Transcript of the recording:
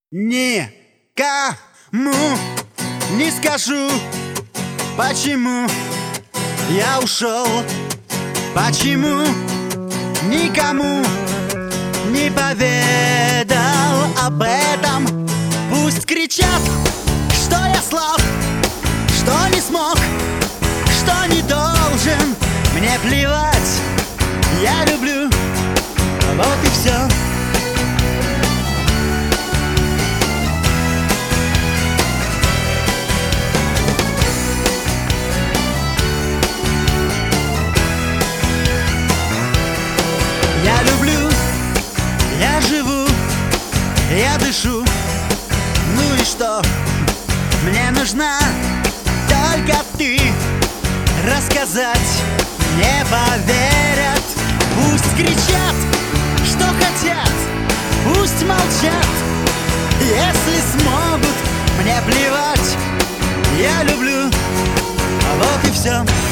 Никому не скажу, почему я ушел, почему никому не поведал об этом. Пусть кричат, что я слаб, что не смог, что не должен. Мне плевать, я люблю, вот и все. Я люблю, я живу, я дышу. Ну и что? Мне нужна только ты. Рассказать не поверят. Пусть кричат, что хотят, пусть молчат. Если смогут, мне плевать. Я люблю, вот и все.